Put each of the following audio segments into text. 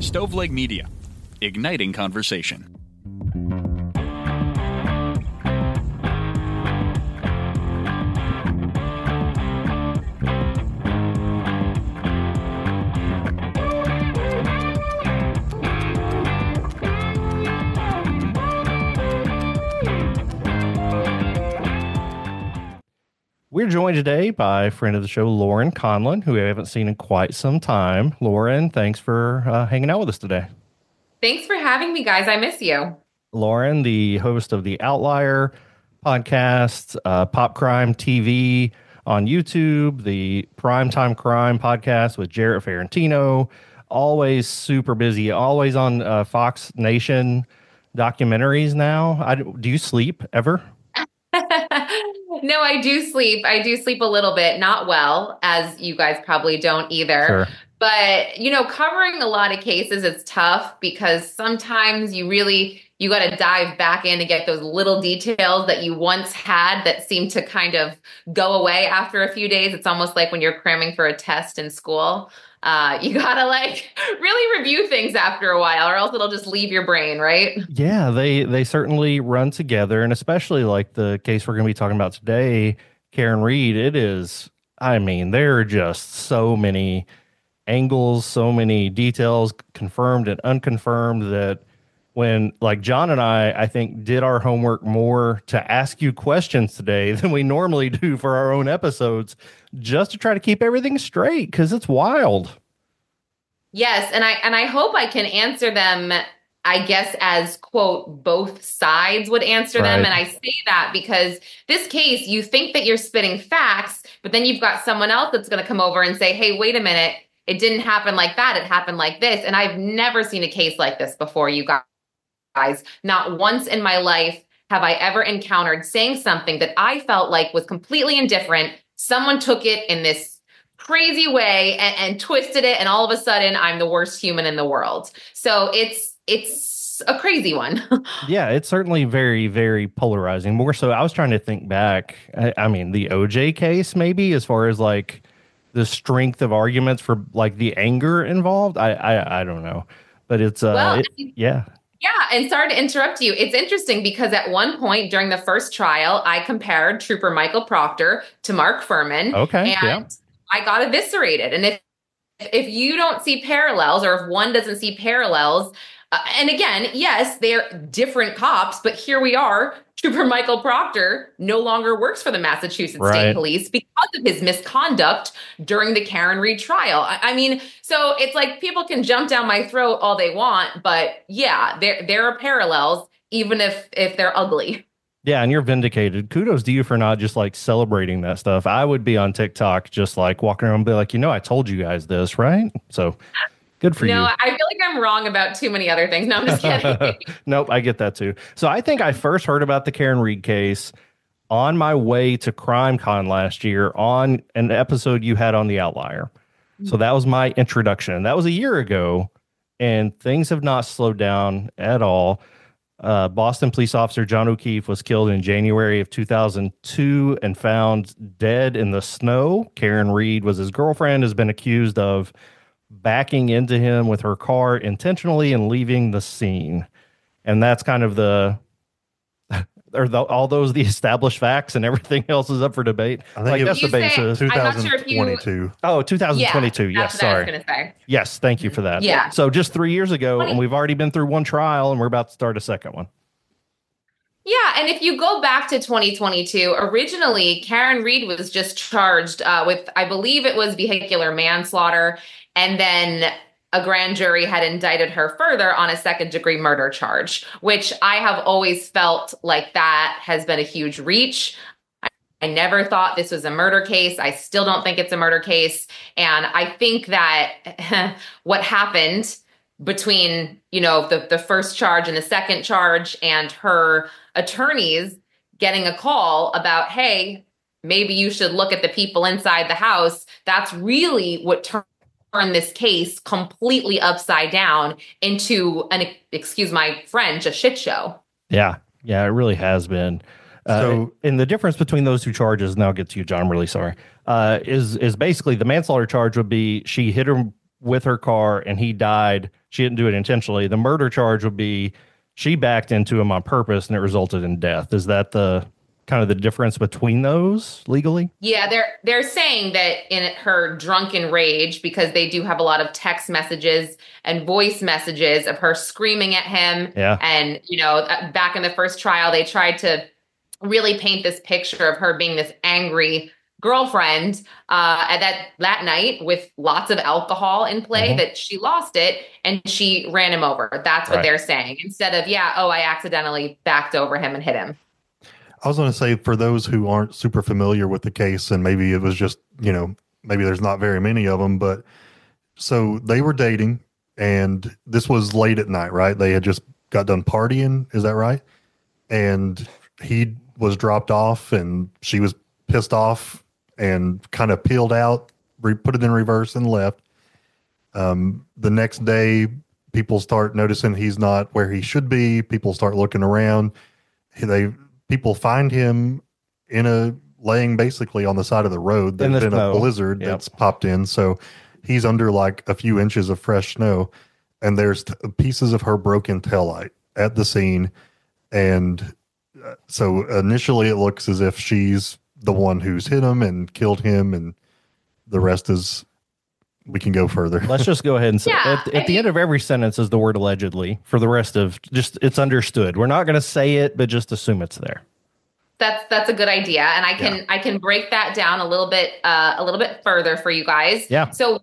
Stoveleg Media, igniting conversation. We're joined today by a friend of the show, Lauren Conlon, who I haven't seen in quite some time. Lauren, thanks for hanging out with us today. Thanks for having me, guys. I miss you. Lauren, the host of the Outlier podcast, Pop Crime TV on YouTube, the Primetime Crime podcast with Jarrett Ferrantino, always super busy, always on Fox Nation documentaries now. Do you sleep ever? No, I do sleep. I do sleep a little bit, not well, as you guys probably don't either. Sure. But, covering a lot of cases is tough because sometimes you got to dive back in and get those little details that you once had that seem to kind of go away after a few days. It's almost like when you're cramming for a test in school. You got to really review things after a while or else it'll just leave your brain, right? Yeah, they certainly run together. And especially like the case we're going to be talking about today, Karen Read, there are just so many angles, so many details, confirmed and unconfirmed, that when John and I think did our homework more to ask you questions today than we normally do for our own episodes, just to try to keep everything straight, because it's wild. Yes, and I hope I can answer them, I guess, as, quote, both sides would answer them. Right. And I say that because this case, you think that you're spitting facts, but then you've got someone else that's going to come over and say, hey, wait a minute, it didn't happen like that. It happened like this. And I've never seen a case like this before, you guys. Not once in my life have I ever encountered saying something that I felt like was completely indifferent. Someone took it in this crazy way and twisted it, and all of a sudden I'm the worst human in the world. So it's a crazy one. Yeah, it's certainly very, very polarizing. More so, I was trying to think back. I mean, the OJ case, maybe, as far as the strength of arguments for the anger involved. I don't know, but it's yeah. Yeah, and sorry to interrupt you. It's interesting because at one point during the first trial, I compared Trooper Michael Proctor to Mark Furman. Okay, and yeah. I got eviscerated. And if you don't see parallels, or if one doesn't see parallels, and again, yes, they're different cops, but here we are. Trooper Michael Proctor no longer works for the Massachusetts State Police because of his misconduct during the Karen Read trial. I mean, so it's like people can jump down my throat all they want, but yeah, there are parallels, even if they're ugly. Yeah, and you're vindicated. Kudos to you for not just celebrating that stuff. I would be on TikTok just walking around and be like, I told you guys this, right? So good for you. No, I feel like I'm wrong about too many other things. No, I'm just kidding. Nope, I get that too. So I think I first heard about the Karen Read case on my way to CrimeCon last year on an episode you had on The Outlier. So that was my introduction. That was a year ago, and things have not slowed down at all. Boston police officer John O'Keefe was killed in January of 2002 and found dead in the snow. Karen Read was his girlfriend, has been accused of backing into him with her car intentionally and leaving the scene. And that's kind of all those the established facts, and everything else is up for debate. I think that's the basis. 2022. Oh, 2022. Yeah, yes, sorry. I was going to say. Yes, thank you for that. Yeah. So just 3 years ago, and we've already been through one trial, and we're about to start a second one. Yeah, and if you go back to 2022, originally Karen Read was just charged with, I believe it was vehicular manslaughter, and then a grand jury had indicted her further on a second-degree murder charge, which I have always felt like that has been a huge reach. I never thought this was a murder case. I still don't think it's a murder case. And I think that what happened between, the first charge and the second charge, and her attorneys getting a call about, hey, maybe you should look at the people inside the house, that's really what turned this case completely upside down into excuse my French, a shit show. Yeah, it really has been. And the difference between those two charges, and I'll get to you, John, I'm really sorry, is basically the manslaughter charge would be she hit him with her car and he died, she didn't do it intentionally. The murder charge would be she backed into him on purpose and it resulted in death. Is that the kind of the difference between those legally? Yeah, they're saying that in her drunken rage, because they do have a lot of text messages and voice messages of her screaming at him. Yeah. And, back in the first trial, they tried to really paint this picture of her being this angry girlfriend at that night with lots of alcohol in play, that she lost it and she ran him over. That's what they're saying. Instead of, I accidentally backed over him and hit him. I was going to say, for those who aren't super familiar with the case, and maybe it was just, maybe there's not very many of them, but so they were dating and this was late at night, right? They had just got done partying. Is that right? And he was dropped off and she was pissed off and kind of peeled out, put it in reverse and left. The next day, people start noticing he's not where he should be. People start looking around. People find him laying basically on the side of the road. There's been a blizzard that's popped in. So he's under like a few inches of fresh snow, and there's pieces of her broken taillight at the scene. And so initially it looks as if she's the one who's hit him and killed him, and the rest is, we can go further. Let's just go ahead and say at the end of every sentence is the word allegedly. For the rest of just, it's understood. We're not going to say it, but just assume it's there. That's a good idea, and I can break that down a little bit further for you guys. Yeah. So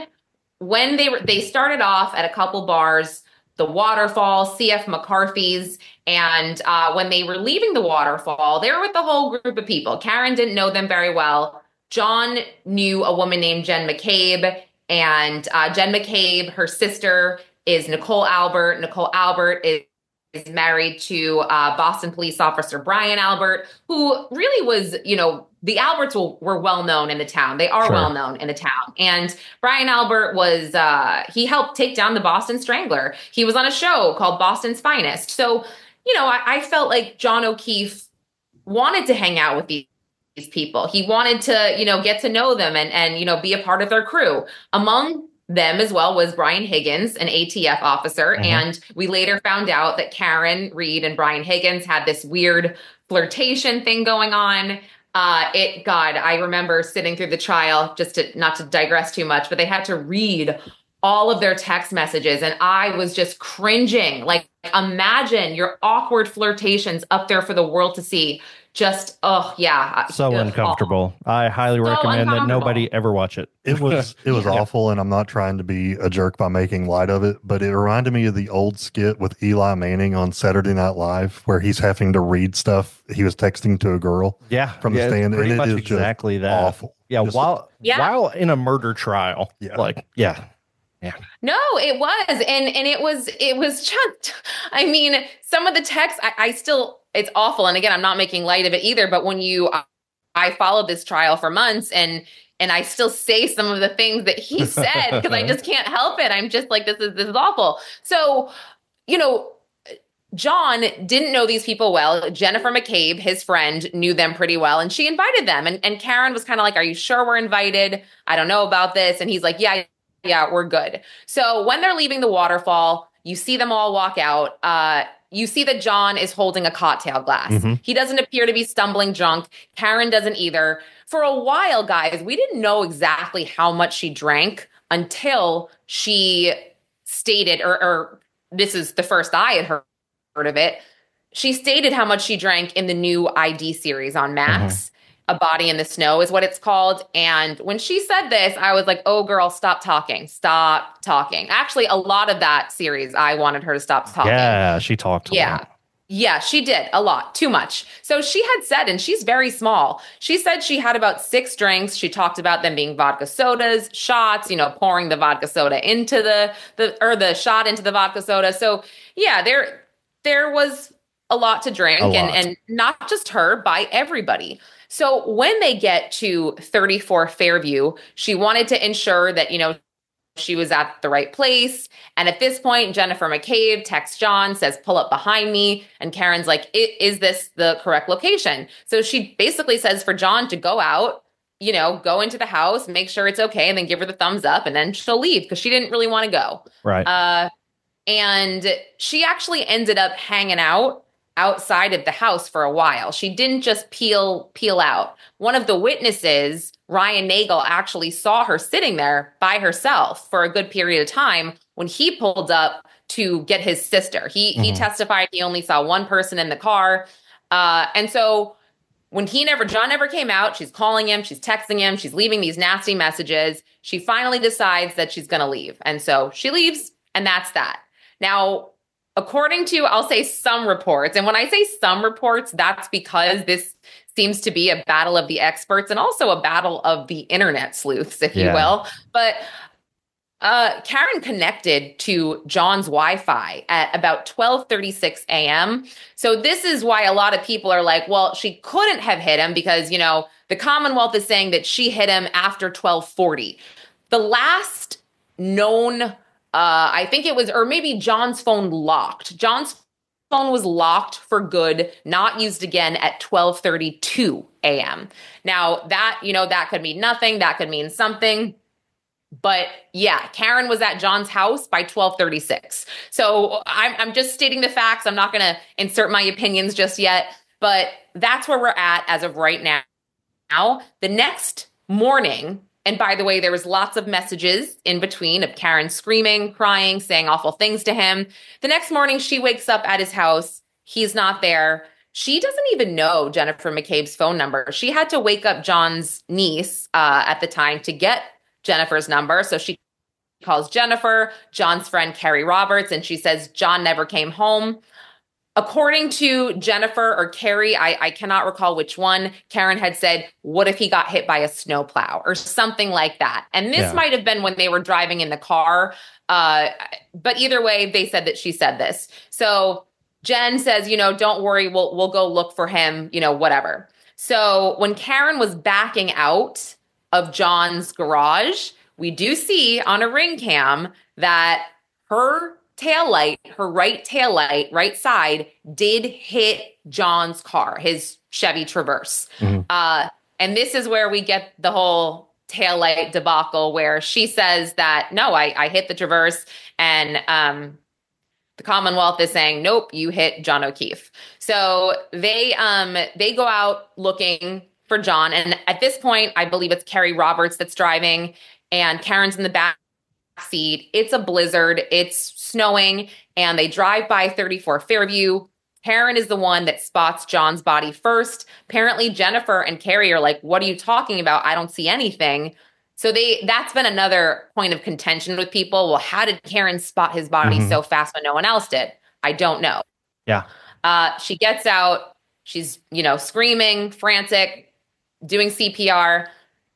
when they started off at a couple bars, the Waterfall, CF McCarthy's, and when they were leaving the Waterfall, they were with the whole group of people. Karen didn't know them very well. John knew a woman named Jen McCabe, and Jen McCabe, her sister, is Nicole Albert. Nicole Albert is married to Boston police officer Brian Albert, who really was, the Alberts were well known in the town. They are well known in the town. And Brian Albert was, he helped take down the Boston Strangler. He was on a show called Boston's Finest. So, I felt like John O'Keefe wanted to hang out with these people. He wanted to, get to know them and be a part of their crew. Among them as well was Brian Higgins, an ATF officer. And we later found out that Karen Reed and Brian Higgins had this weird flirtation thing going on. I remember sitting through the trial, just not to digress too much, but they had to read all of their text messages. And I was just cringing. Like, imagine your awkward flirtations up there for the world to see. Just, so uncomfortable. Awful. I highly recommend that nobody ever watch it. It was awful, and I'm not trying to be a jerk by making light of it, but it reminded me of the old skit with Eli Manning on Saturday Night Live, where he's having to read stuff he was texting to a girl. From the stand, pretty and much it is exactly just that. Awful. Yeah, just, while in a murder trial, Yeah. No, it was. And it was just, some of the text, it's awful. And again, I'm not making light of it either, but when I followed this trial for months and I still say some of the things that he said because I just can't help it. I'm just like, this is awful. So, John didn't know these people well. Jennifer McCabe, his friend, knew them pretty well, and she invited them. And Karen was kind of like, are you sure we're invited? I don't know about this. And he's like, yeah, we're good. So when they're leaving the Waterfall, you see them all walk out. You see that John is holding a cocktail glass. He doesn't appear to be stumbling drunk. Karen doesn't either. For a while, guys, we didn't know exactly how much she drank until she stated, or this is the first I had heard of it. She stated how much she drank in the new ID series on Max. A Body in the Snow is what it's called. And when she said this, I was like, oh, girl, stop talking. Stop talking. Actually, a lot of that series, I wanted her to stop talking. Yeah, she talked a lot. Yeah, she did a lot, too much. So she had said, and she's very small, she said she had about 6 drinks. She talked about them being vodka sodas, shots, pouring the vodka soda into the shot into the vodka soda. So yeah, there was a lot to drink, and not just her, by everybody. So when they get to 34 Fairview, she wanted to ensure that, she was at the right place. And at this point, Jennifer McCabe texts John, says, pull up behind me. And Karen's like, is this the correct location? So she basically says for John to go out, go into the house, make sure it's okay, and then give her the thumbs up, and then she'll leave because she didn't really want to go. Right. And she actually ended up hanging out outside of the house for a while. She didn't just peel out. One of the witnesses, Ryan Nagel, actually saw her sitting there by herself for a good period of time when he pulled up to get his sister. He testified he only saw one person in the car. And so when John never came out, she's calling him, she's texting him, she's leaving these nasty messages. She finally decides that she's going to leave. And so she leaves, and that's that. Now, according to, I'll say some reports, and when I say some reports, that's because this seems to be a battle of the experts and also a battle of the internet sleuths, if you will. But Karen connected to John's Wi-Fi at about 12:36 a.m. So this is why a lot of people are like, well, she couldn't have hit him because, the Commonwealth is saying that she hit him after 12:40. The last known I think it was, or maybe John's phone locked. John's phone was locked for good, not used again at 12:32 a.m. Now that, that could mean nothing. That could mean something. But yeah, Karen was at John's house by 12:36. So I'm just stating the facts. I'm not going to insert my opinions just yet, but that's where we're at as of right now. The next morning, and by the way, there was lots of messages in between of Karen screaming, crying, saying awful things to him. The next morning, she wakes up at his house. He's not there. She doesn't even know Jennifer McCabe's phone number. She had to wake up John's niece at the time to get Jennifer's number. So she calls Jennifer, John's friend, Carrie Roberts, and she says, John never came home. According to Jennifer or Carrie, I cannot recall which one, Karen had said, what if he got hit by a snowplow or something like that? And this might have been when they were driving in the car. But either way, they said that she said this. So Jen says, don't worry, we'll go look for him, whatever. So when Karen was backing out of John's garage, we do see on a ring cam that her right taillight, right side, did hit John's car, his Chevy Traverse. And this is where we get the whole taillight debacle where she says that, no, I hit the Traverse, and the Commonwealth is saying, nope, you hit John O'Keefe. So they go out looking for John. And at this point, I believe it's Carrie Roberts that's driving, and Karen's in the back seat. It's a blizzard. It's snowing, and they drive by 34 Fairview. Karen is the one that spots John's body first. Apparently, Jennifer and Carrie are like, what are you talking about? I don't see anything. So that's been another point of contention with people. Well, how did Karen spot his body so fast when no one else did? I don't know. Yeah. She gets out. She's, screaming, frantic, doing CPR.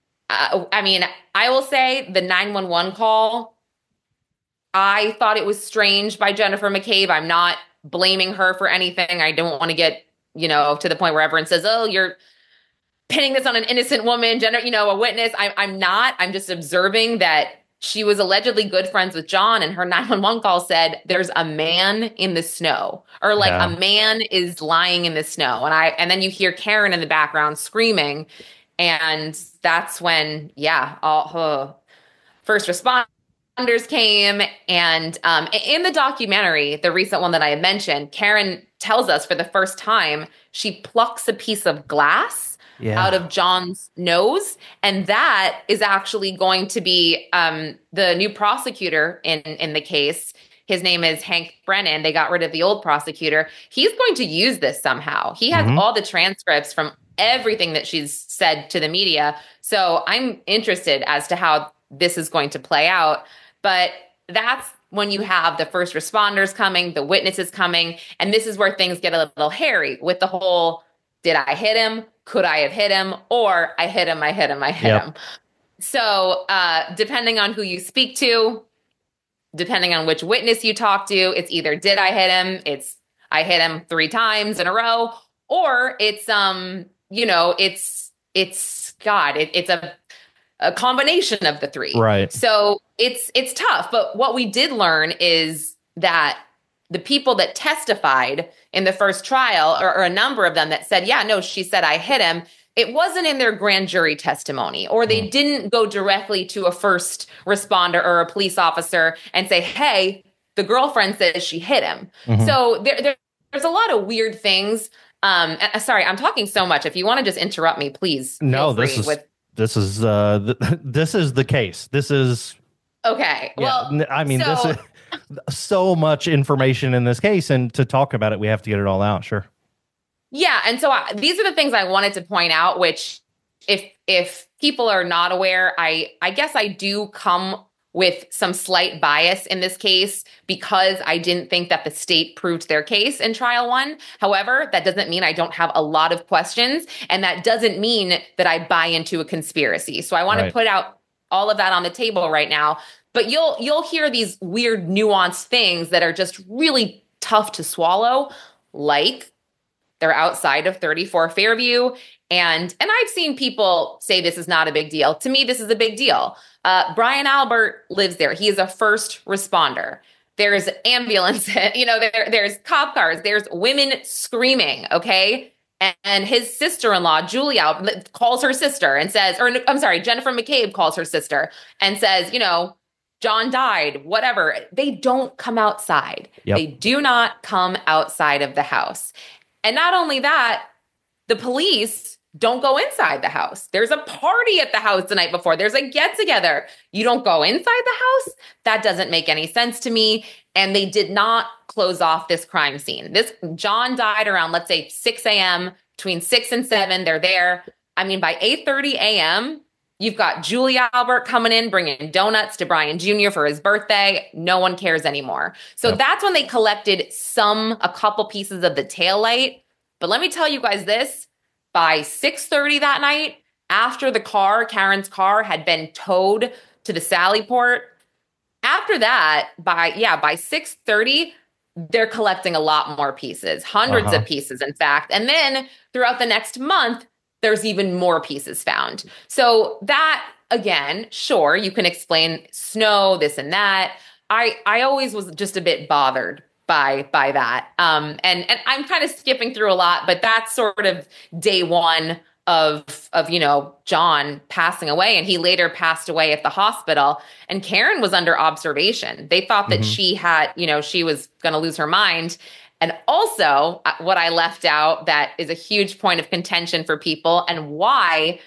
I will say the 911 call, I thought it was strange by Jennifer McCabe. I'm not blaming her for anything. I don't want to get, to the point where everyone says, oh, you're pinning this on an innocent woman, a witness. I'm not. I'm just observing that she was allegedly good friends with John, and her 911 call said there's a man in the snow, or a man is lying in the snow. And then you hear Karen in the background screaming. And that's when, first responders came. And in the documentary, the recent one that I had mentioned, Karen tells us for the first time, she plucks a piece of glass out of John's nose. And that is actually going to be the new prosecutor in the case. His name is Hank Brennan. They got rid of the old prosecutor. He's going to use this somehow. He has all the transcripts from everything that she's said to the media. So I'm interested as to how this is going to play out. But that's when you have the first responders coming, the witnesses coming, and this is where things get a little hairy with the whole, did I hit him? Could I have hit him? Or I hit him. So depending on who you speak to, depending on which witness you talk to, it's either did I hit him? It's I hit him 3 times in a row, or it's it's a combination of the 3. Right. So it's tough. But what we did learn is that the people that testified in the first trial, or a number of them that said, yeah, no, she said I hit him, it wasn't in their grand jury testimony, or they didn't go directly to a first responder or a police officer and say, hey, the girlfriend says she hit him. So there's a lot of weird things. Sorry, I'm talking so much. If you want to just interrupt me, please. No, this is the case. This is okay. Yeah, well, I mean, this is so much information in this case, and to talk about it, we have to get it all out. Sure. Yeah, and so these are the things I wanted to point out. Which, if people are not aware, I guess I do come with some slight bias in this case because I didn't think that the state proved their case in trial one. However, that doesn't mean I don't have a lot of questions, and that doesn't mean that I buy into a conspiracy. So I want to put out all of that on the table right now. But you'll hear these weird nuanced things that are just really tough to swallow, like they're outside of 34 Fairview. And I've seen people say this is not a big deal. To me, this is a big deal. Brian Albert lives there. He is a first responder. There's ambulance, there's cop cars, there's women screaming, okay? And his sister-in-law, Julia, calls her sister and says, Jennifer McCabe calls her sister and says, John died, whatever. They don't come outside. Yep. They do not come outside of the house. And not only that, the police don't go inside the house. There's a party at the house the night before. There's a get-together. You don't go inside the house? That doesn't make any sense to me. And they did not close off this crime scene. John died around, let's say, 6 a.m. Between 6 and 7, they're there. I mean, by 8:30 a.m., you've got Julia Albert coming in, bringing donuts to Brian Jr. for his birthday. No one cares anymore. So that's when they collected a couple pieces of the taillight. But let me tell you guys this. By 6:30 that night, after Karen's car had been towed to the Sally Port, after that, by 6:30, they're collecting a lot more pieces, hundreds of pieces, in fact. And then throughout the next month, there's even more pieces found. So that, again, sure, you can explain snow, this and that. I always was just a bit bothered by that. And I'm kind of skipping through a lot, but that's sort of day one of John passing away. And he later passed away at the hospital. And Karen was under observation. They thought that she was going to lose her mind. And also, what I left out that is a huge point of contention for people, and why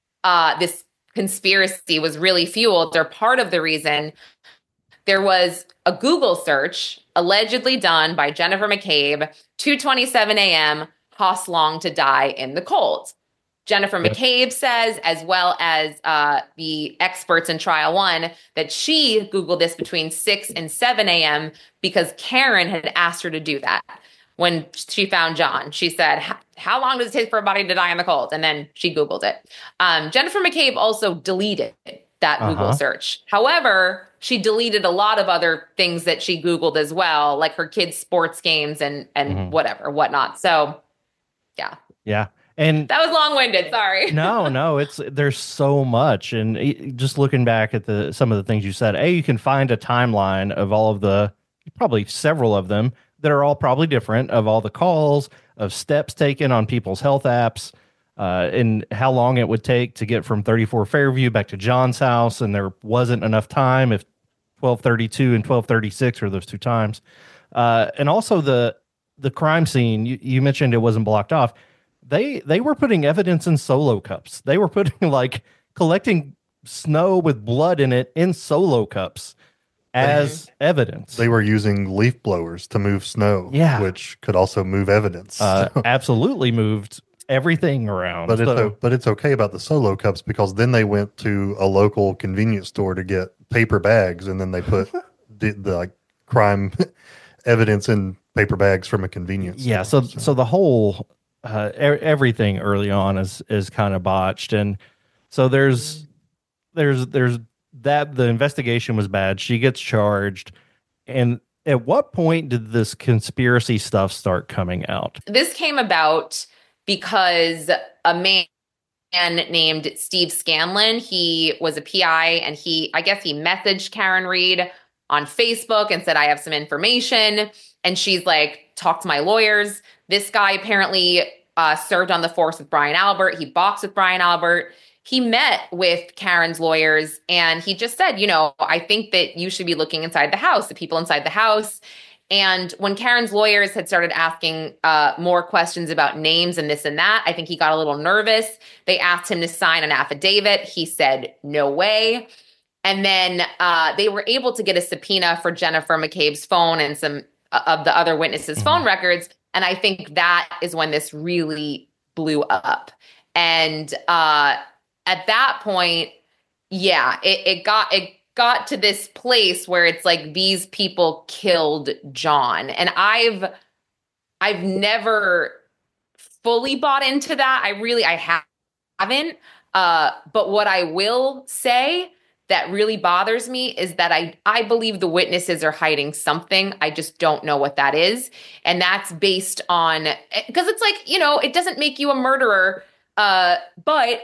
this conspiracy was really fueled, or part of the reason, there was a Google search allegedly done by Jennifer McCabe, 2:27 a.m., Haas Long to die in the cold. Jennifer McCabe says, as well as the experts in trial one, that she Googled this between 6 and 7 a.m. because Karen had asked her to do that. When she found John, she said, how long does it take for a body to die in the cold? And then she Googled it. Jennifer McCabe also deleted that Google search. However, she deleted a lot of other things that she Googled as well, like her kids' sports games and whatnot. So, yeah. Yeah. And that was long-winded. Sorry. No, there's so much. And just looking back at some of the things you said, you can find a timeline of all of probably several of them that are all probably different, of all the calls, of steps taken on people's health apps, and how long it would take to get from 34 Fairview back to John's house. And there wasn't enough time, if 12:32 and 12:36 are those two times. And also the crime scene, you mentioned it wasn't blocked off. They were putting evidence in Solo cups. They were collecting snow with blood in it in Solo cups as evidence. They were using leaf blowers to move snow, which could also move evidence. Absolutely moved everything around. But it's okay about the Solo cups, because then they went to a local convenience store to get paper bags, and then they put the crime evidence in paper bags from a convenience store. So the whole everything early on is kind of botched, and so there's that the investigation was bad. She gets charged, and at what point did this conspiracy stuff start coming out? This came about because a man named Steve Scanlon, he was a PI, and I guess he messaged Karen Read on Facebook and said, I have some information. And she's like, talk to my lawyers. This guy apparently served on the force with Brian Albert. He boxed with Brian Albert. He met with Karen's lawyers and he just said, I think that you should be looking inside the house, the people inside the house. And when Karen's lawyers had started asking more questions about names and this and that, I think he got a little nervous. They asked him to sign an affidavit. He said, no way. And then they were able to get a subpoena for Jennifer McCabe's phone and some of the other witnesses' phone records. And I think that is when this really blew up. And at that point, yeah, it got to this place where it's like these people killed John. And I've never fully bought into that. I haven't. But what I will say that really bothers me is that I believe the witnesses are hiding something. I just don't know what that is. And that's based on, because it's like, it doesn't make you a murderer. But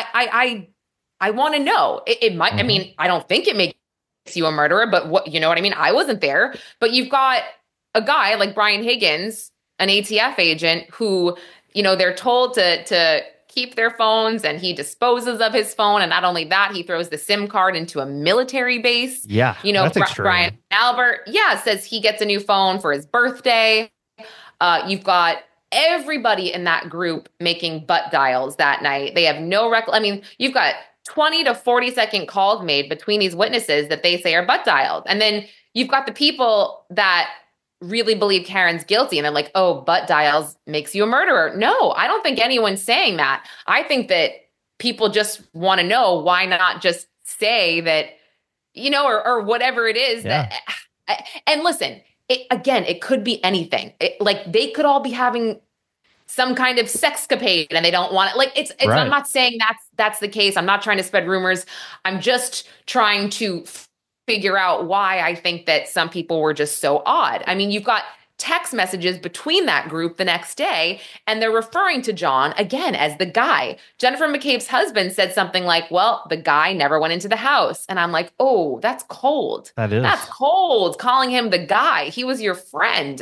I want to know. It might, I mean, I don't think it makes you a murderer, but what, you know what I mean? I wasn't there, but you've got a guy like Brian Higgins, an ATF agent who, they're told to keep their phones and he disposes of his phone. And not only that, he throws the SIM card into a military base. Yeah. That's extreme. Brian Albert, says he gets a new phone for his birthday. You've got everybody in that group making butt dials that night. They have no you've got 20 to 40-second calls made between these witnesses that they say are butt dialed. And then you've got the people that really believe Karen's guilty and they're like, oh, butt dials makes you a murderer. No, I don't think anyone's saying that. I think that people just want to know, why not just say that, or whatever it is that, and listen, it could be anything. They could all be having some kind of sexcapade and they don't want it. It's right. I'm not saying that's the case. I'm not trying to spread rumors. I'm just trying to figure out why I think that some people were just so odd. I mean, you've got text messages between that group the next day, and they're referring to John again as the guy. Jennifer McCabe's husband said something like, well, the guy never went into the house. And I'm like, oh, that's cold. That's cold, calling him the guy. He was your friend.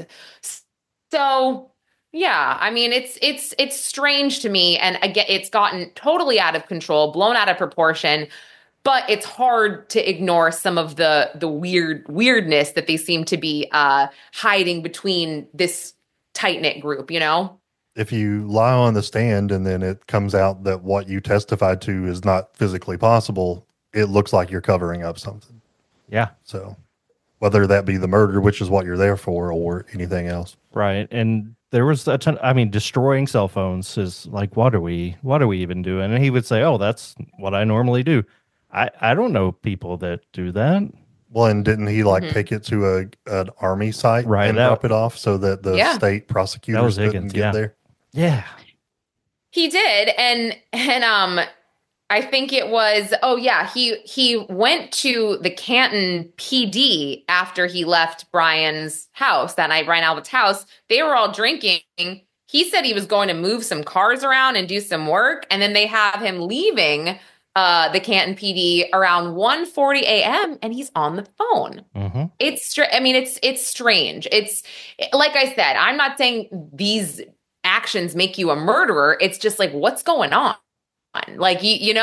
So yeah, I mean, it's strange to me. And again, it's gotten totally out of control, blown out of proportion. But it's hard to ignore some of the weirdness that they seem to be hiding between this tight-knit group, If you lie on the stand and then it comes out that what you testified to is not physically possible, it looks like you're covering up something. Yeah. So whether that be the murder, which is what you're there for, or anything else. Right. And there was a ton, destroying cell phones is like, what are we even doing? And he would say, oh, that's what I normally do. I don't know people that do that. Well, and didn't he take it to an army site and drop it off so that the state prosecutors couldn't get there? Yeah, he did, and I think it was he went to the Canton PD after he left Brian's house that night, Brian Albert's house. They were all drinking. He said he was going to move some cars around and do some work, and then they have him leaving the Canton PD around 1:40 a.m. and he's on the phone. Mm-hmm. It's strange. It's like I said, I'm not saying these actions make you a murderer. It's just like, what's going on? Like,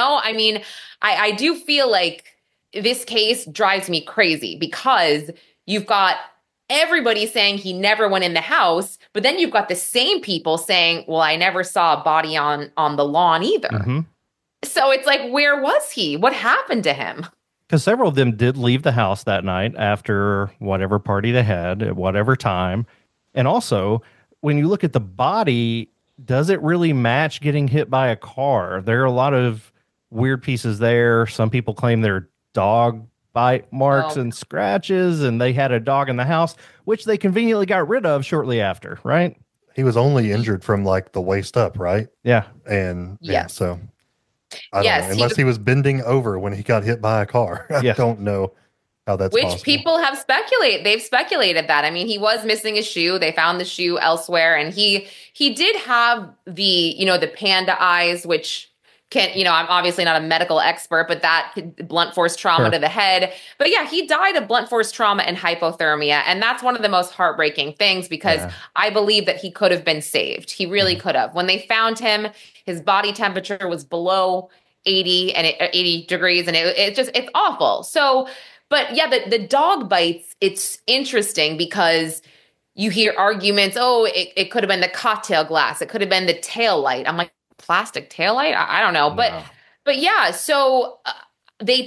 I do feel like this case drives me crazy because you've got everybody saying he never went in the house, but then you've got the same people saying, well, I never saw a body on the lawn either. Mm-hmm. So it's like, where was he? What happened to him? Because several of them did leave the house that night after whatever party they had at whatever time. And also, when you look at the body, does it really match getting hit by a car? There are a lot of weird pieces there. Some people claim they're dog bite marks and scratches, and they had a dog in the house, which they conveniently got rid of shortly after, right? He was only injured from the waist up, right? Yeah. And so... I don't know, unless he was bending over when he got hit by a car. I don't know how that's possible. Which people have speculated. They've speculated that. I mean, he was missing a shoe. They found the shoe elsewhere. And he did have the panda eyes, which I'm obviously not a medical expert, but blunt force trauma to the head. But yeah, he died of blunt force trauma and hypothermia. And that's one of the most heartbreaking things because I believe that he could have been saved. He really could have. When they found him, his body temperature was below 80 and 80 degrees. And it's awful. So, but yeah, the dog bites, it's interesting because you hear arguments. Oh, it could have been the cocktail glass. It could have been the tail light. I'm like, plastic taillight? I don't know. But yeah, so they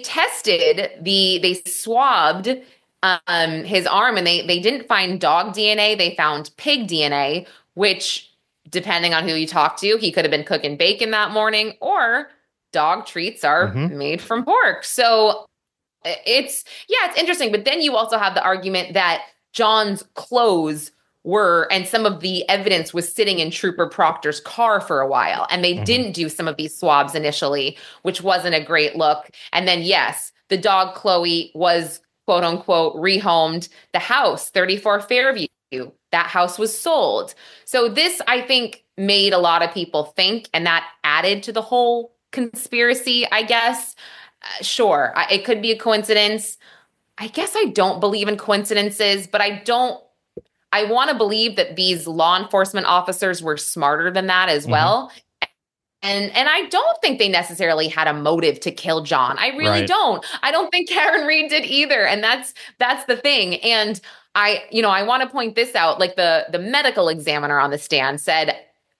swabbed his arm and they didn't find dog DNA. They found pig DNA, which depending on who you talk to, he could have been cooking bacon that morning or dog treats are made from pork. So it's interesting. But then you also have the argument that John's clothes and some of the evidence was sitting in Trooper Proctor's car for a while. And they didn't do some of these swabs initially, which wasn't a great look. And then, yes, the dog Chloe was, quote unquote, rehomed. The house, 34 Fairview, that house was sold. So this, I think, made a lot of people think, and that added to the whole conspiracy, I guess. Sure, it could be a coincidence. I guess I don't believe in coincidences, but I want to believe that these law enforcement officers were smarter than that as well. And I don't think they necessarily had a motive to kill John. I really don't. I don't think Karen Read did either. And that's the thing. And I want to point this out. Like the medical examiner on the stand said,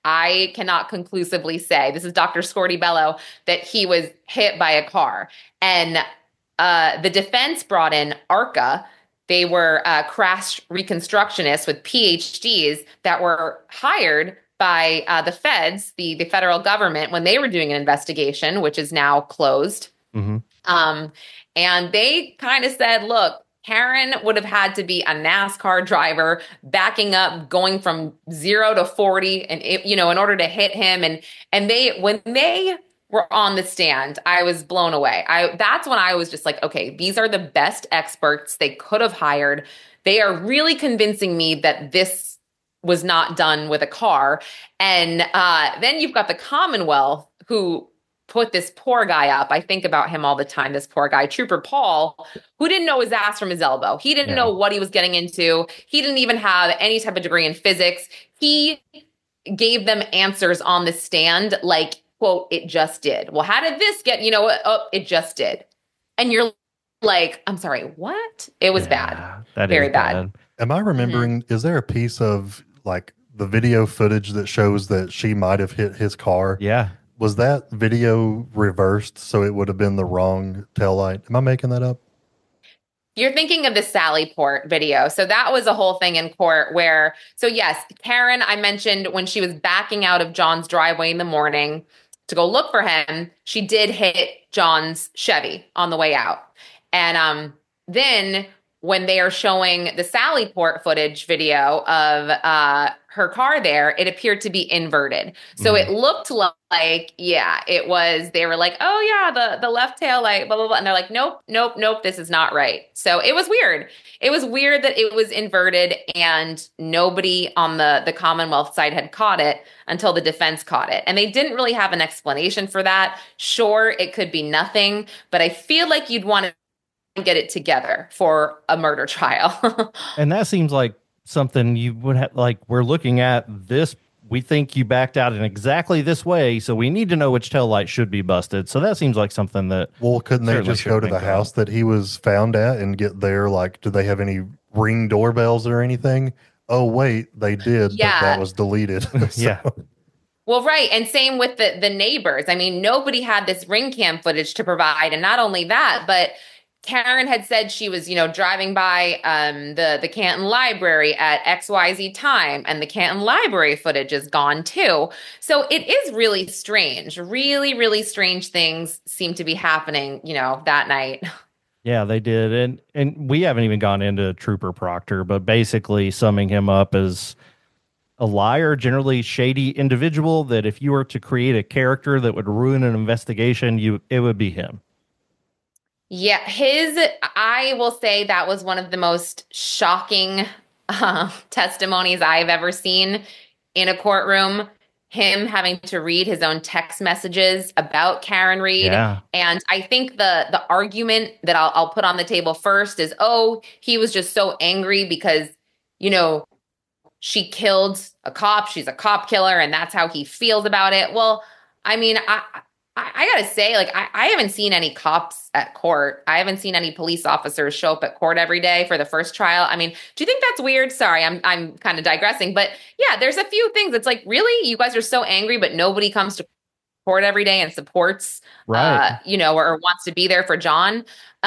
I cannot conclusively say, this is Dr. Scorty Bello, that he was hit by a car. And the defense brought in ARCA. They were crash reconstructionists with PhDs that were hired by the feds, the federal government, when they were doing an investigation, which is now closed. And they kind of said, look, Karen would have had to be a NASCAR driver backing up, going from 0 to 40 and, in order to hit him. And when they were on the stand, I was blown away. That's when I was just like, okay, these are the best experts they could have hired. They are really convincing me that this was not done with a car. And then you've got the Commonwealth who put this poor guy up. I think about him all the time, this poor guy, Trooper Paul, who didn't know his ass from his elbow. He didn't know what he was getting into. He didn't even have any type of degree in physics. He gave them answers on the stand like, quote, it just did. Well, how did this get, it just did. And you're like, I'm sorry, what? It was bad. Very bad. Am I remembering, is there a piece of like the video footage that shows that she might have hit his car? Yeah. Was that video reversed so it would have been the wrong taillight? Am I making that up? You're thinking of the Sally Port video. So that was a whole thing in court where, so yes, Karen, I mentioned when she was backing out of John's driveway in the morning to go look for him, she did hit John's Chevy on the way out. And then when they are showing the Sally Port footage video of her car there, it appeared to be inverted. So it looked like, it was, they were like, oh yeah, the left tail light, blah, blah, blah. And they're like, nope, this is not right. So it was weird. It was weird that it was inverted and nobody on the Commonwealth side had caught it until the defense caught it. And they didn't really have an explanation for that. Sure, it could be nothing, but I feel like you'd want to get it together for a murder trial. And that seems like something you would have, like, we're looking at this. We think you backed out in exactly this way, so we need to know which tail light should be busted. So that seems like something that. Well, couldn't they just go to the house that he was found at and get there? Like, do they have any Ring doorbells or anything? Oh, wait, they did, but that was deleted. Yeah. Well, right. And same with the neighbors. I mean, nobody had this Ring cam footage to provide. And not only that, but Karen had said she was, driving by the Canton Library at XYZ time, and the Canton Library footage is gone too. So it is really strange. Really, really strange things seem to be happening, that night. Yeah, they did. And we haven't even gone into Trooper Proctor, but basically summing him up as a liar, generally shady individual that if you were to create a character that would ruin an investigation, it would be him. Yeah, I will say that was one of the most shocking testimonies I've ever seen in a courtroom. him having to read his own text messages about Karen Read. Yeah. And I think the argument that I'll put on the table first is, oh, he was just so angry because, you know, she killed a cop. She's a cop killer, and that's how he feels about it. Well, I mean, I gotta say, like, I haven't seen any cops at court. I haven't seen any police officers show up at court every day for the first trial. I mean, do you think that's weird? Sorry, I'm kind of digressing, but yeah, there's a few things. It's like, really, you guys are so angry, but nobody comes to court every day and supports, Right. you know, or wants to be there for John.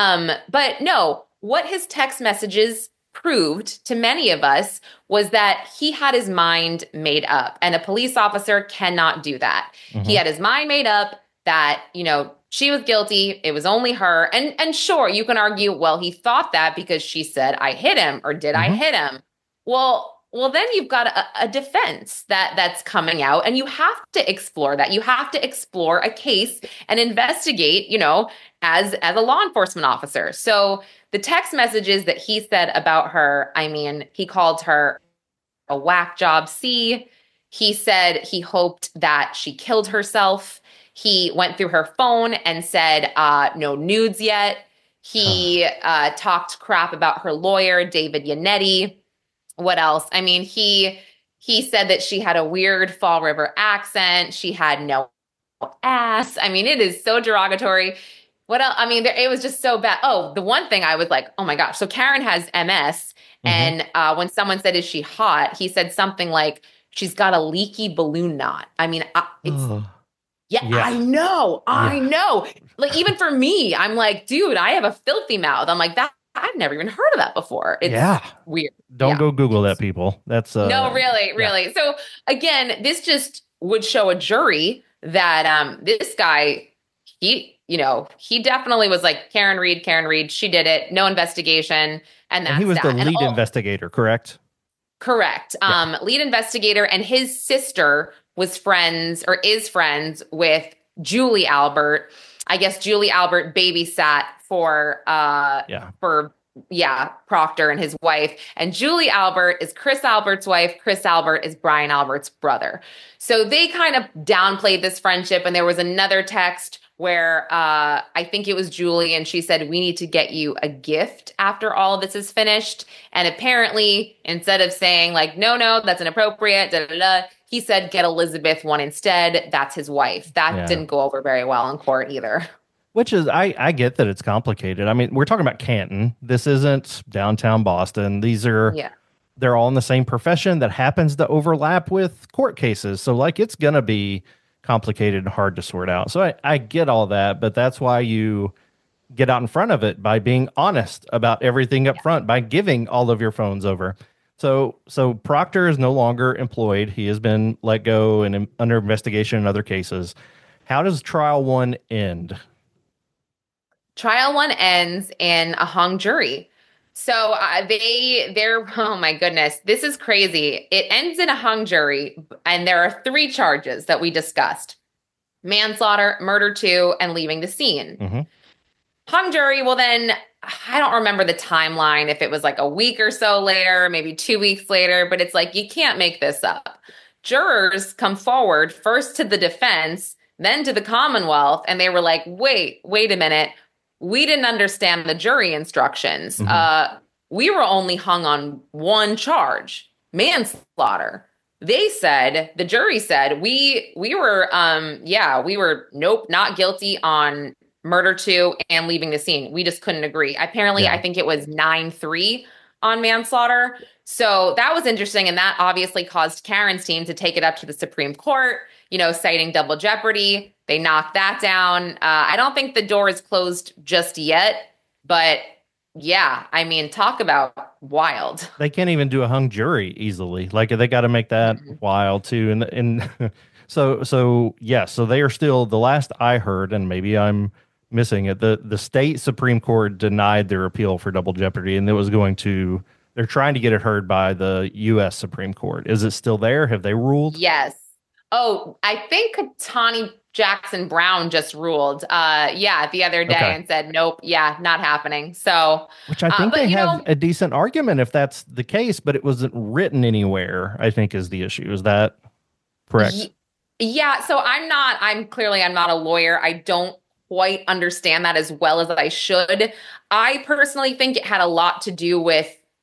But no, what his text messages proved to many of us was that he had his mind made up, and a police officer cannot do that. He had his mind made up that, you know, she was guilty. It was only her. And sure, you can argue, well, he thought that because she said, I hit him, or did I hit him? Well, then you've got a defense that's coming out, and you have to explore that. You have to explore a case and investigate, you know, as a law enforcement officer. So the text messages that he said about her, I mean, he called her a whack job C. He said he hoped that she killed herself. He went through her phone and said, no nudes yet. He talked crap about her lawyer, David Yannetti. What else? I mean, he said that she had a weird Fall River accent. She had no ass. I mean, it is so derogatory. What else? I mean, it was just so bad. Oh, the one thing I was like, oh my gosh. So Karen has MS. And when someone said, is she hot? He said something like, she's got a leaky balloon knot. I mean, it's... Yeah, I know. Like, even for me, I'm like, dude, I have a filthy mouth. I'm like, that I've never even heard of that before. It's weird. Don't go Google that, people. That's no, really. So again, this just would show a jury that this guy, he definitely was like, Karen Read, she did it. No investigation. And that's he was that. the lead investigator, correct? Correct. Lead investigator, and his sister was friends, or is friends, with Julie Albert. I guess Julie Albert babysat for Proctor and his wife. And Julie Albert is Chris Albert's wife. Chris Albert is Brian Albert's brother. So they kind of downplayed this friendship. And there was another text where I think it was Julie, and she said, we need to get you a gift after all of this is finished. And apparently, instead of saying like, no, that's inappropriate, he said, get Elizabeth one instead. That's his wife. That didn't go over very well in court either. Which is, I get that it's complicated. I mean, we're talking about Canton. This isn't downtown Boston. These are, they're all in the same profession that happens to overlap with court cases. So like, it's going to be complicated and hard to sort out. So I get all that, but that's why you get out in front of it by being honest about everything up front, by giving all of your phones over. So Proctor is no longer employed. He has been let go and under investigation in other cases. How does trial one end? Trial one ends in a hung jury. So they're, oh my goodness, this is crazy. It ends in a hung jury, and there are 3 charges that we discussed: manslaughter, murder 2, and leaving the scene. Hung jury, well then, I don't remember the timeline, if it was like a week or so later, maybe 2 weeks later, but it's like, you can't make this up. Jurors come forward first to the defense, then to the Commonwealth, and they were like, wait a minute. We didn't understand the jury instructions. We were only hung on one charge, manslaughter. The jury said, we were, nope, not guilty on murder 2 and leaving the scene. We just couldn't agree. Apparently, I think it was 9-3 on manslaughter. So that was interesting. And that obviously caused Karen's team to take it up to the Supreme Court, citing double jeopardy. They knocked that down. I don't think the door is closed just yet, but yeah, I mean, talk about wild. They can't even do a hung jury easily. Like, they got to make that wild too. And so they are still, the last I heard, and maybe I'm missing it, the state Supreme Court denied their appeal for double jeopardy, and they're trying to get it heard by the U.S. Supreme Court. Is it still there? Have they ruled? Yes. Oh, I think Tani Jackson Brown just ruled, the other day and said, nope, not happening. So, which I think they have a decent argument if that's the case, but it wasn't written anywhere, I think is the issue. Is that correct? Yeah, so I'm not a lawyer. I don't quite understand that as well as I should. I personally think it had a lot to do with,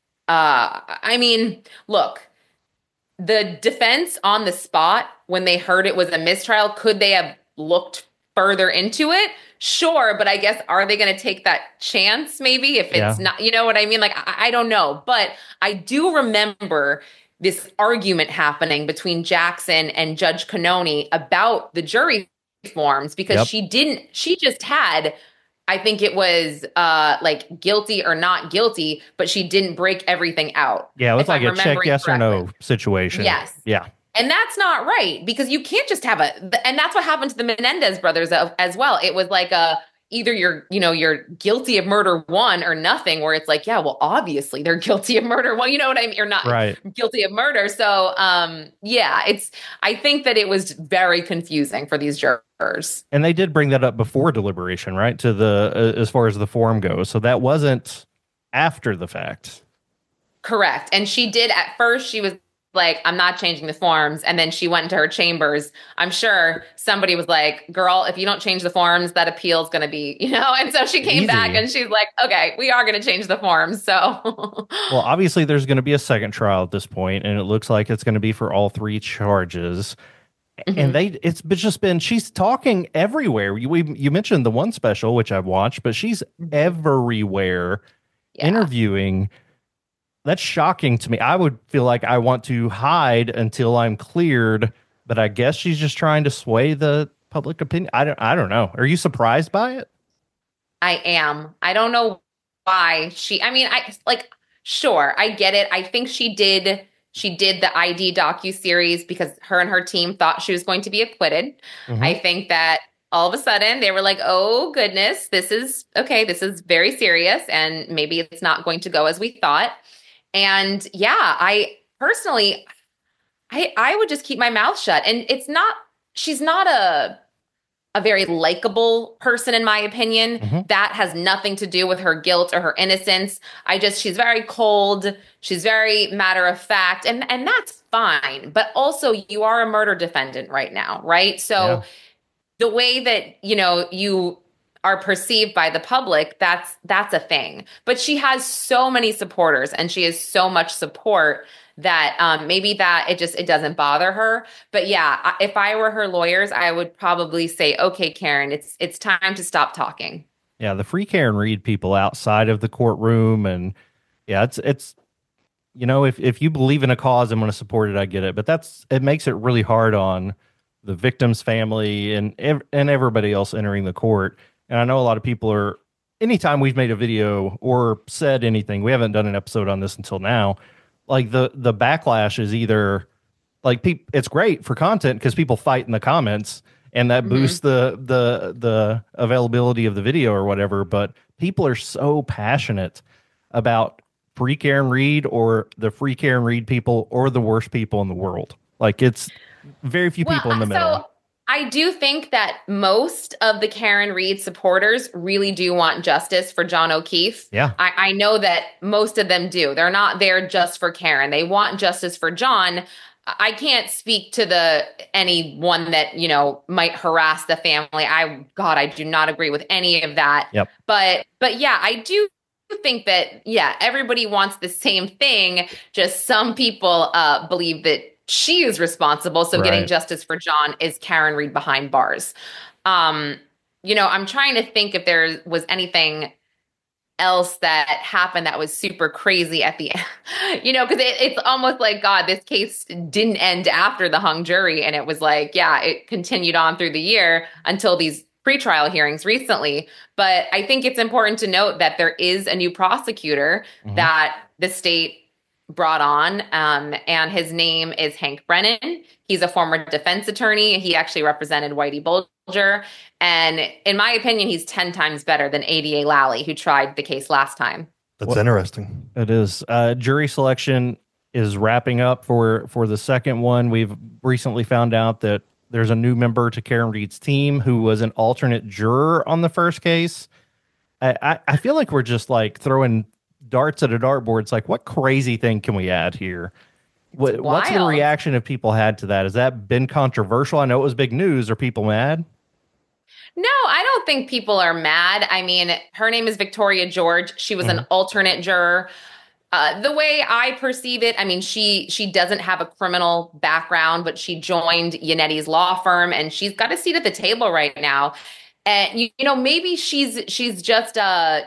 I mean, look, the defense on the spot when they heard it was a mistrial, could they have looked further into it? Sure, but I guess are they going to take that chance maybe if it's not, you know what I mean? Like, I don't know, but I do remember this argument happening between Jackson and Judge Canoni about the jury forms because she just had, I think it was like guilty or not guilty, but she didn't break everything out. Yeah, it was like a check yes or no situation. Yes. Yeah. And that's not right because you can't just have and that's what happened to the Menendez brothers as well. It was like either you're guilty of murder one or nothing, where it's like, yeah, well, obviously they're guilty of murder one, you know what I mean? Or not guilty of murder. So yeah, I think that it was very confusing for these jurors. And they did bring that up before deliberation, right? To the as far as the form goes. So that wasn't after the fact. Correct. And she did at first, she was like, I'm not changing the forms. And then she went into her chambers. I'm sure somebody was like, girl, if you don't change the forms, that appeal is going to be, And so she came back and she's like, okay, we are going to change the forms. So, well, obviously there's going to be a second trial at this point, and it looks like it's going to be for all three charges. And it's just been, she's talking everywhere. You mentioned the one special, which I've watched, but she's everywhere interviewing. That's shocking to me. I would feel like I want to hide until I'm cleared, but I guess she's just trying to sway the public opinion. I don't know. Are you surprised by it? I am. I don't know why sure, I get it. I think she did the ID docuseries because her and her team thought she was going to be acquitted. I think that all of a sudden they were like, oh goodness, this is very serious, and maybe it's not going to go as we thought. And yeah, I personally, I would just keep my mouth shut. And she's not a very likable person, in my opinion. That has nothing to do with her guilt or her innocence. She's very cold. She's very matter of fact. And that's fine. But also you are a murder defendant right now, right? So the way that, you are perceived by the public, that's a thing. But she has so many supporters and she has so much support that maybe that it doesn't bother her. But yeah, if I were her lawyers, I would probably say, okay, Karen, it's time to stop talking. Yeah, the Free Karen Read people outside of the courtroom, and yeah, it's if you believe in a cause, I'm going to support it. I get it, but it makes it really hard on the victim's family and everybody else entering the court. And I know a lot of people are, anytime we've made a video or said anything, we haven't done an episode on this until now, like the backlash is either like it's great for content because people fight in the comments and that boosts the availability of the video or whatever. But people are so passionate about Free Karen Read or the Free Karen Read people or the worst people in the world. Like it's very few people in the middle. So I do think that most of the Karen Read supporters really do want justice for John O'Keefe. Yeah. I know that most of them do. They're not there just for Karen. They want justice for John. I can't speak to anyone that, might harass the family. I do not agree with any of that. Yep. But yeah, I do think that, everybody wants the same thing. Just some people believe that she is responsible. So getting justice for John is Karen Read behind bars. I'm trying to think if there was anything else that happened that was super crazy at the end, because it's almost like, God, this case didn't end after the hung jury. And it was like, it continued on through the year until these pretrial hearings recently. But I think it's important to note that there is a new prosecutor that the state brought on, and his name is Hank Brennan. He's a former defense attorney. He actually represented Whitey Bulger. And in my opinion, he's 10 times better than ADA Lally, who tried the case last time. That's interesting. It is. Jury selection is wrapping up for the second one. We've recently found out that there's a new member to Karen Read's team who was an alternate juror on the first case. I feel like we're just like throwing darts at a dartboard. It's like, what crazy thing can we add here? What's the wild. reaction of people had to that? Has that been controversial? I know it was big news. Are people mad? No, I don't think people are mad. I mean, her name is Victoria George. She was an alternate juror. The way I perceive it, I mean, she doesn't have a criminal background, but she joined Yannetti's law firm, and she's got a seat at the table right now. And you know, maybe she's just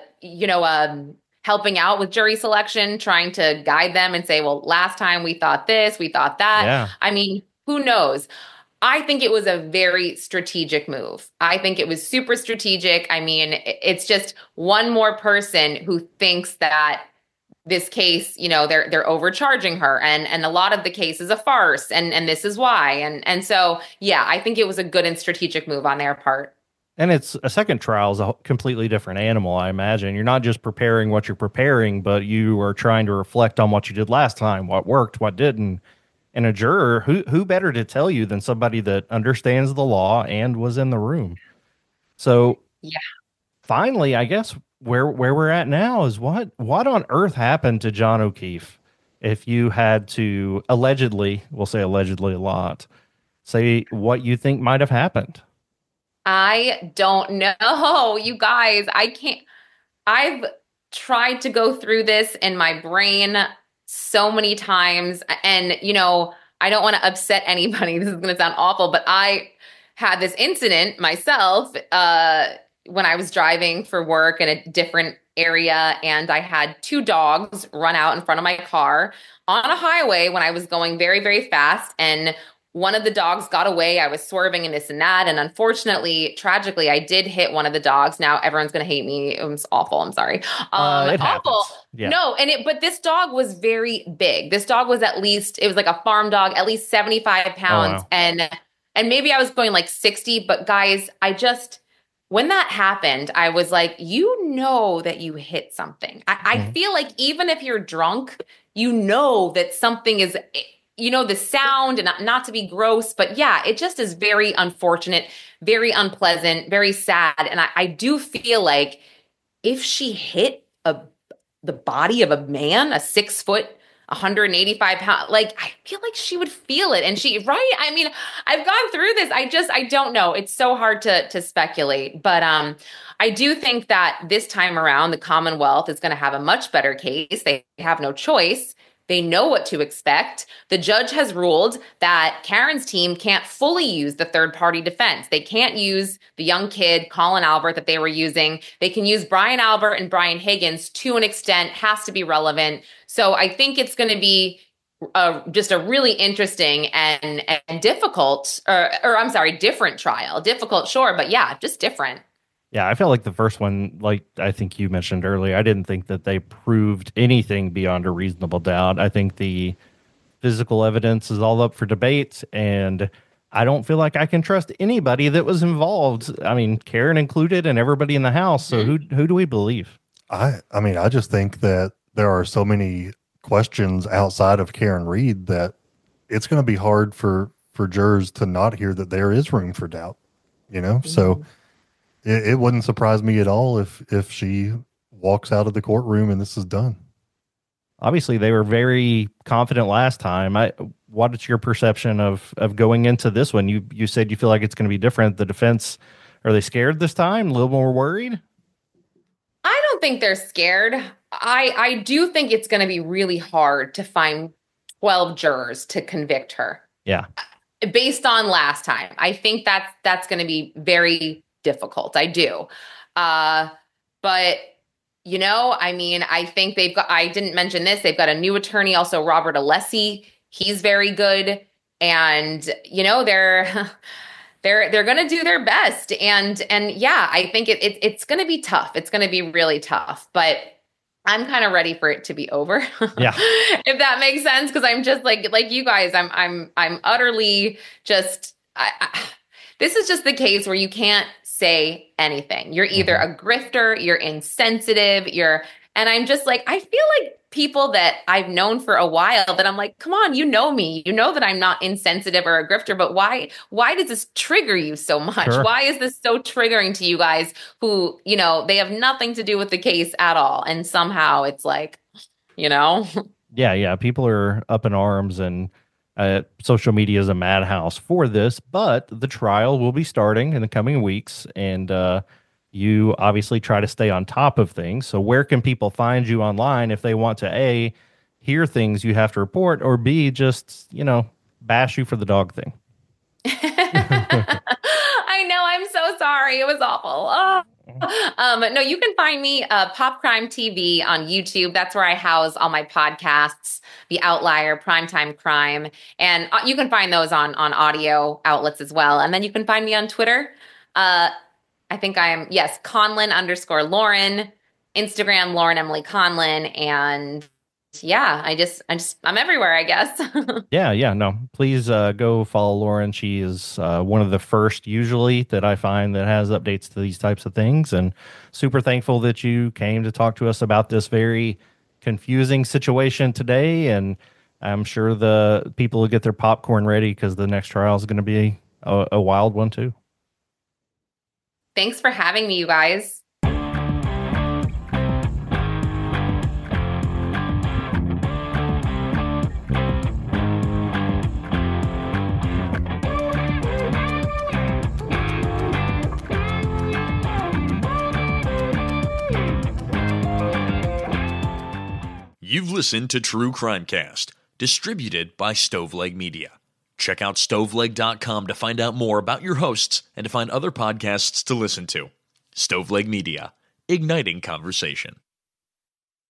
helping out with jury selection, trying to guide them and say, well, last time we thought this, we thought that. Yeah. I mean, who knows? I think it was a very strategic move. I think it was super strategic. I mean, it's just one more person who thinks that this case, you know, they're overcharging her, and a lot of the case is a farce, and this is why. And so, yeah, I think it was a good and strategic move on their part. And it's a second trial is a completely different animal, I imagine. You're not just preparing what you're preparing, but you are trying to reflect on what you did last time, what worked, what didn't. And a juror, who better to tell you than somebody that understands the law and was in the room? So, yeah. Finally, I guess where we're at now is what on earth happened to John O'Keefe? If you had to allegedly, we'll say allegedly a lot, say what you think might have happened. I don't know, you guys. I can't. I've tried to go through this in my brain so many times, and you know, I don't want to upset anybody. This is going to sound awful, but I had this incident myself when I was driving for work in a different area, and I had two dogs run out in front of my car on a highway when I was going very, very fast, and one of the dogs got away. I was swerving and this and that. And unfortunately, tragically, I did hit one of the dogs. Now everyone's going to hate me. It was awful. I'm sorry. It awful. happens. Yeah. No. But this dog was very big. This dog was it was like a farm dog, at least 75 pounds. Oh, wow. And maybe I was going like 60, but guys, when that happened, I was like, you know that you hit something. I feel like even if you're drunk, you know that something is, you know, the sound, and not to be gross, but yeah, it just is very unfortunate, very unpleasant, very sad. And I do feel like if she hit the body of a man, a 6 foot, 185 pound, like, I feel like she would feel it. And right? I mean, I've gone through this. I don't know. It's so hard to speculate, but I do think that this time around, the Commonwealth is going to have a much better case. They have no choice. They know what to expect. The judge has ruled that Karen's team can't fully use the third-party defense. They can't use the young kid, Colin Albert, that they were using. They can use Brian Albert and Brian Higgins to an extent, has to be relevant. So I think it's going to be just a really interesting and difficult, different trial. Difficult, sure, but yeah, just different. Yeah, I felt like the first one, like I think you mentioned earlier, I didn't think that they proved anything beyond a reasonable doubt. I think the physical evidence is all up for debate, and I don't feel like I can trust anybody that was involved. I mean, Karen included and everybody in the house. So who do we believe? I mean, I just think that there are so many questions outside of Karen Read that it's going to be hard for jurors to not hear that there is room for doubt, you know? So it wouldn't surprise me at all if she walks out of the courtroom and this is done. Obviously, they were very confident last time. What is your perception of going into this one? You said you feel like it's going to be different. The defense, are they scared this time? A little more worried? I don't think they're scared. I do think it's going to be really hard to find 12 jurors to convict her. Yeah. Based on last time. I think that's going to be very difficult. I do. But you know, I mean, I think I didn't mention this. They've got a new attorney, also Robert Alessi. He's very good. And, you know, they're going to do their best. And yeah, I think it's going to be tough. It's going to be really tough, but I'm kind of ready for it to be over. Yeah. If that makes sense. Cause I'm just like you guys, I'm utterly just, this is just the case where you can't say anything. You're either a grifter, you're insensitive, and I'm just like, I feel like people that I've known for a while that I'm like, come on, you know me, you know that I'm not insensitive or a grifter, but why does this trigger you so much? Sure. Why is this so triggering to you guys who, you know, they have nothing to do with the case at all? And somehow it's like, you know. Yeah. People are up in arms, and social media is a madhouse for this, but the trial will be starting in the coming weeks, and you obviously try to stay on top of things. So where can people find you online if they want to A, hear things you have to report, or B, just, bash you for the dog thing? I know. I'm so sorry. It was awful. Oh. No, you can find me Pop Crime TV on YouTube. That's where I house all my podcasts, The Outlier, Primetime Crime, and you can find those on audio outlets as well. And then you can find me on Twitter. I think I am, yes, Conlin_Lauren, Instagram, Lauren Emily Conlin, and yeah, I'm everywhere, I guess. Yeah. No, please go follow Lauren. She is one of the first usually that I find that has updates to these types of things, and super thankful that you came to talk to us about this very confusing situation today. And I'm sure the people will get their popcorn ready because the next trial is going to be a wild one too. Thanks for having me, you guys. You've listened to True Crimecast, distributed by Stoveleg Media. Check out stoveleg.com to find out more about your hosts and to find other podcasts to listen to. Stoveleg Media, igniting conversation.